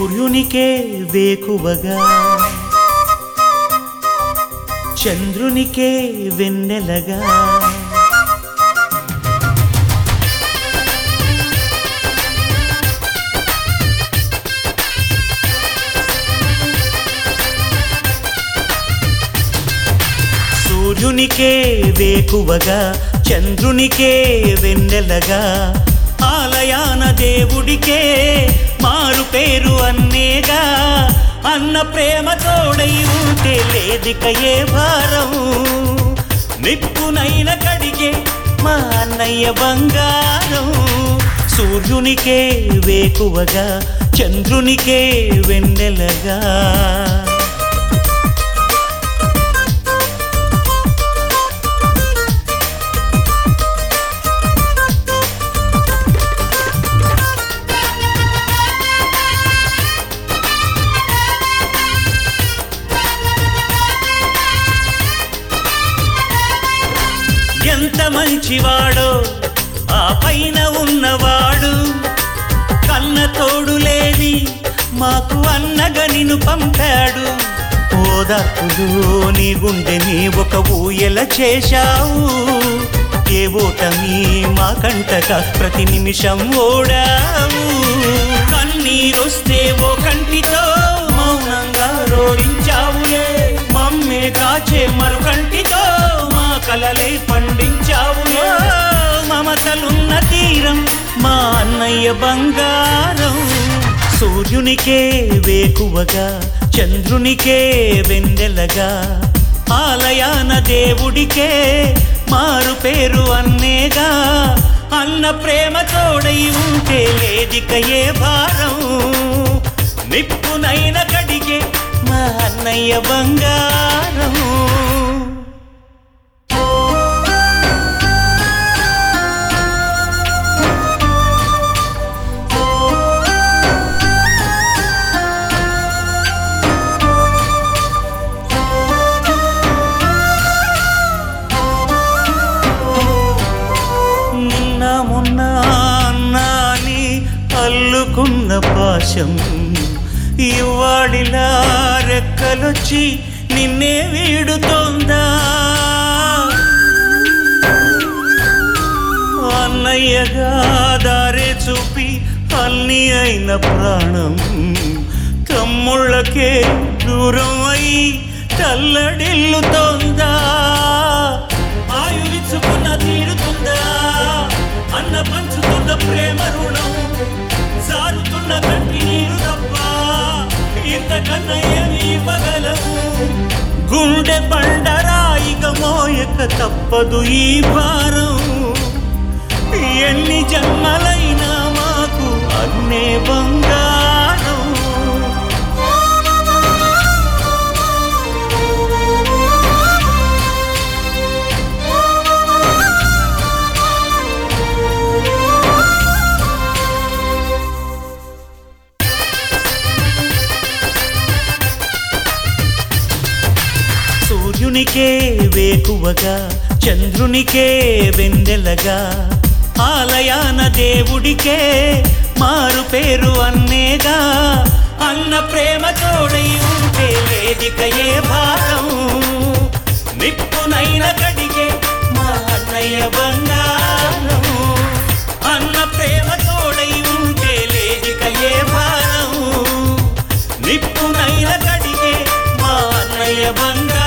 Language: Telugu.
సూర్యునికే వేకువగా చంద్రునికే వెన్నెలగా సూర్యునికే వేకువగా చంద్రునికే వెన్నెలగా ఆలయాన దేవుడికే మారు పేరు అన్నేగా అన్న ప్రేమ తోడై ఉంటే లేదిక ఏ భారం నిప్పునైన కడిగే మా అన్నయ్య బంగారం సూర్యునికే వేకువగా చంద్రునికే వెన్నెలగా ఎంత మంచివాడో ఆ పైన ఉన్నవాడు కన్న తోడు లేని మాకు అన్నగా నిన్ను పంపాడు ఓదార్పులో నీ గుండెని ఒక ఊయల చేశావు ఏ ఓటమి మా కంటగా ప్రతి నిమిషం ఓడావు కన్నీరొస్తే ఓ కంటితో మౌనంగా రోడించావులే మమ్మే కాచే మరు కంటితో కలలే పండించావులే మమతలున్న తీరం మా అన్నయ్య బంగారం సూర్యునికే వేకువగా చంద్రునికే వెన్నెలగా ఆలయాన దేవుడికే మారు పేరు అన్నేగా అన్న ప్రేమ తోడై ఉంటే లేదిక ఏ భారం నిప్పునైన కడిగే మా అన్నయ్య బంగారం అల్లుకున్న పాశం ఇవాడిలా రెక్కలొచ్చి నిన్నే వీడుతోందా అన్నయ్యగా దారే చూపి అన్ని అయిన ప్రాణం తమ్ముళ్ళకే దూరం అయి తల్లడిల్లుతోందా ఆయువిచ్చుకున్న తీరుతుందా అన్న పంచుతున్న ప్రేమ రుణం సారుతున్న కంటి నీరు తప్ప ఇంతకన్నా ఏమి ఇవ్వగలవు గుండె బండరాయిక మోయక తప్పదు ఈ భారం ఎన్ని జన్మలైనా మాకు అన్నే బంగారం సూర్యునికే వేకువగా చంద్రునికే వెన్నెలగా ఆలయాన దేవుడికే మారు పేరు అన్నేగా అన్న ప్రేమ తోడై ఉంటే లేదిక ఏ భారం నిప్పునైన కడిగే మా అన్నయ్య బంగారం అన్న ప్రేమ తోడై ఉంటే లేదిక ఏ భారం నిప్పునైన కడిగే మా అన్నయ్య బంగారం